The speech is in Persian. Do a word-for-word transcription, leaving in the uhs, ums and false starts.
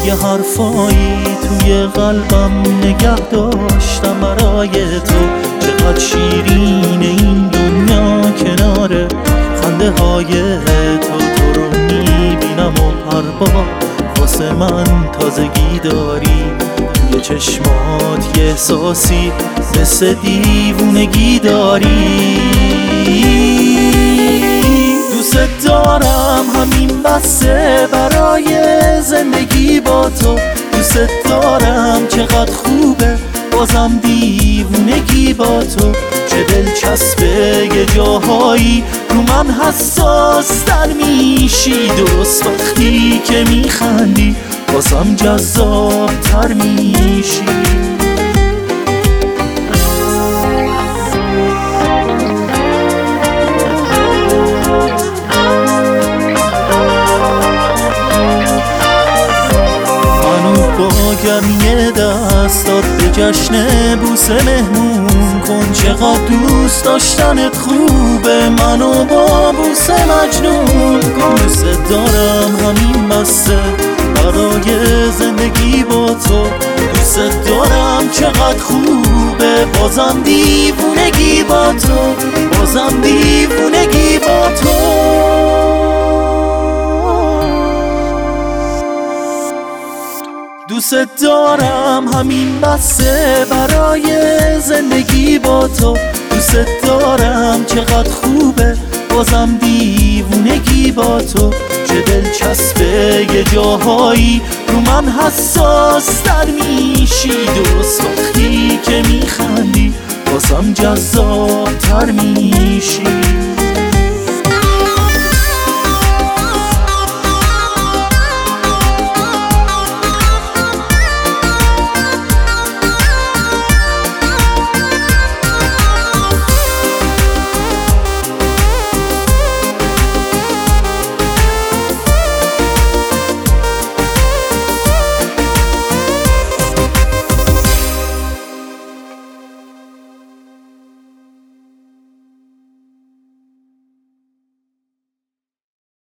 یه حرفایی توی قلبم نگه داشتم برای تو. چقدر شیرین این دنیا کنار خنده های تو. تو رو میبینم و هر بار واسه من تازگی داری. توی چشمات یه احساسی مثل دیوونگی داری. دوست دارم همین بسه برای زندگی با تو. دوست دارم چقدر خوبه بازم دیوونگی با تو. چه دلچسبه یه جاهایی رو من حساس تر میشی. درست وقتی که میخندی بازم جذاب تر میشی. گرمی دستات به جشن بوسه مهمون کن. چقدر دوست داشتنت خوبه منو با بوسه مجنون کن. دوست دارم همین بسه برای زندگی با تو. دوست دارم چقدر خوبه بازم دیوونگی با تو. بازم دیوونگی با تو. دوست دارم همین بسه برای زندگی با تو. دوست دارم چقدر خوبه بازم دیوونگی با تو. چه دلچسبه یه جاهایی رو من حساس تر میشی. درست وقتی که میخندی بازم جذاب تر میشی.